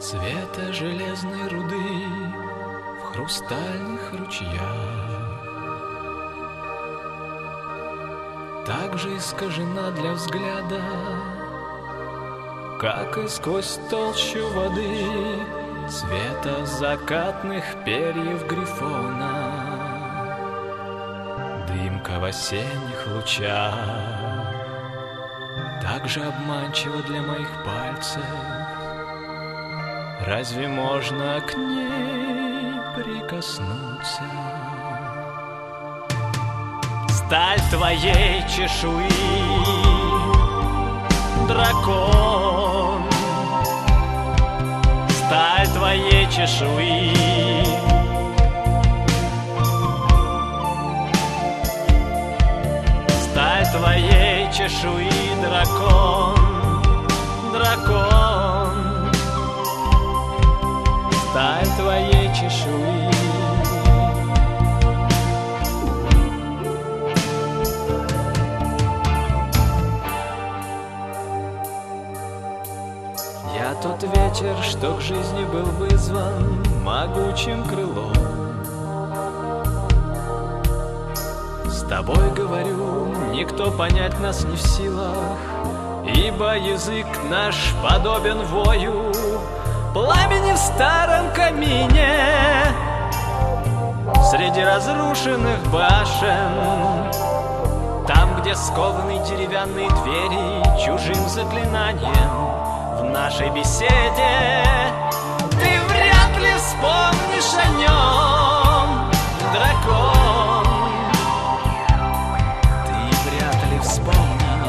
цвета железной руды в хрустальных ручьях. Так же искажена для взгляда, как и сквозь толщу воды цвета закатных перьев грифона. Дымка в осенних лучах так же обманчива для моих пальцев. Разве можно к ней прикоснуться? Сталь твоей чешуи, дракон. Сталь твоей чешуи, сталь твоей чешуи, дракон, дракон. Сталь твоей чешуи. Я тот ветер, что к жизни был вызван могучим крылом. С тобой говорю, никто понять нас не в силах, ибо язык наш подобен вою пламени в старом камине. Среди разрушенных башен, там, где скованы деревянные двери чужим заклинанием, в нашей беседе ты вряд ли вспомнишь о нем, дракон. Ты вряд ли вспомнишь.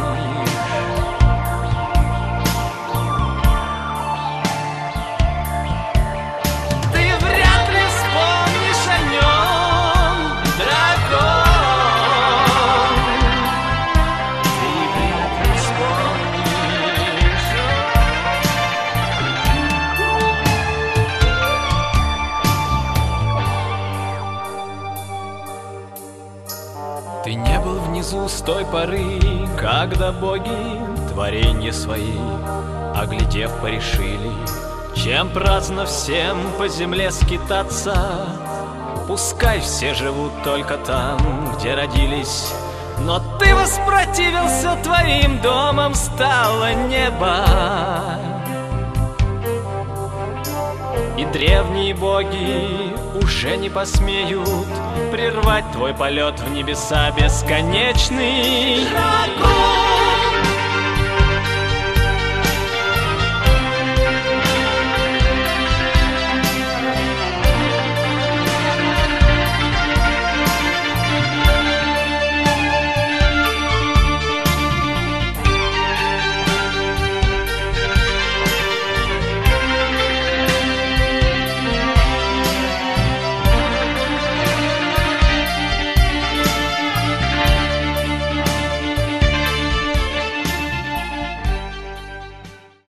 Ты вряд ли вспомнишь о нем, дракон. Ты вряд ли вспомнишь. Ты не был внизу с той поры, когда боги творенья свои, оглядев, порешили, чем праздно всем по земле скитаться. Пускай все живут только там, где родились, но ты воспротивился, твоим домом стало небо. И древние боги уже не посмеют прервать твой полет в небеса бесконечный. Дракон!